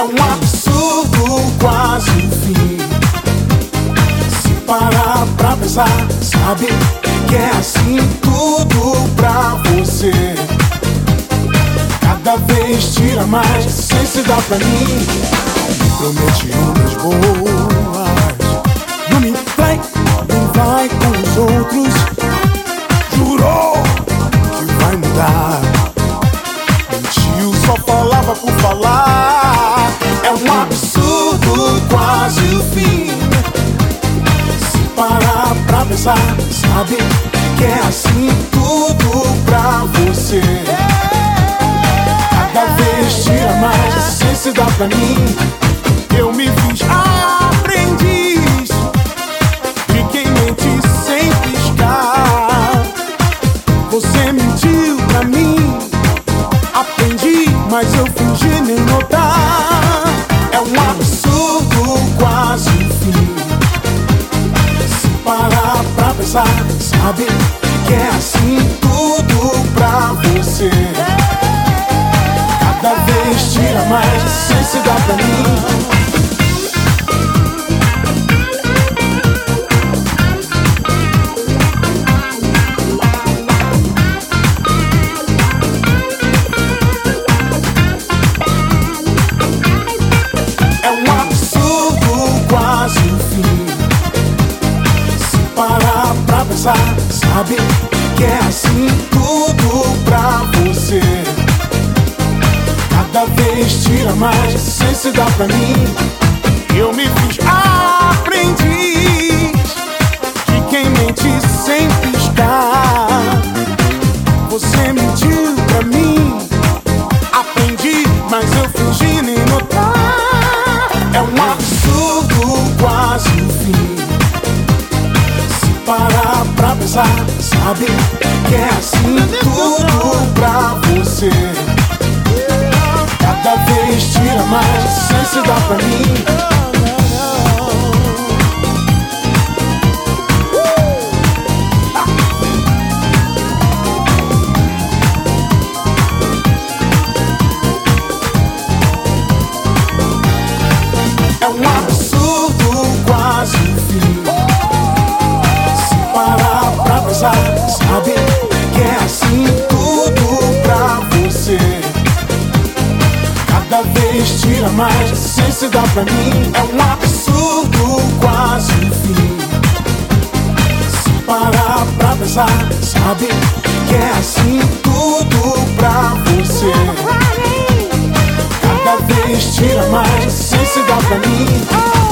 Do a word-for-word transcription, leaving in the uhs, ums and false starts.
É um absurdo, quase um fim. Se parar pra pensar, sabe que é assim tudo pra você. Cada vez tira mais, sem se dar pra mim. Me promete ondas boas, não me trai, nem vai com os outros. Jurou que vai mudar, mentiu, só falava por falar. É um absurdo, quase o fim. Se parar pra pensar, sabe que é assim tudo pra você. Cada vez tira mais, sem se dar pra mim. Eu me fiz aprendiz de quem mente sem piscar. Você mentiu pra mim, aprendi, mas eu fingi nem notar. É um absurdo, quase um fim. Se parar pra pensar, sabe que é assim tudo pra você. Cada vez tira mais, sem se dar pra mim. É um absurdo, quase um fim. Se parar pra pensar, sabe que é assim tudo pra você. Cada vez tira mais, sem se dar pra mim. Eu me fiz aprendiz de quem mente sem piscar. Você mentiu pra mim, aprendi, mas eu fingi nem notar. É um absurdo, quase um fim. Se parar pra pensar, sabe que é assim tudo pra você. Cada vez tira mais, sem se dar pra mim. É um absurdo, quase um fim. Se parar pra pensar, sabe que é assim tudo pra você. Cada vez tira mais, sem se dar pra mim. É um absurdo, quase um fim. Se parar pra pensar, sabe que é assim tudo pra você. Cada vez tira mais, sem se dar pra mim.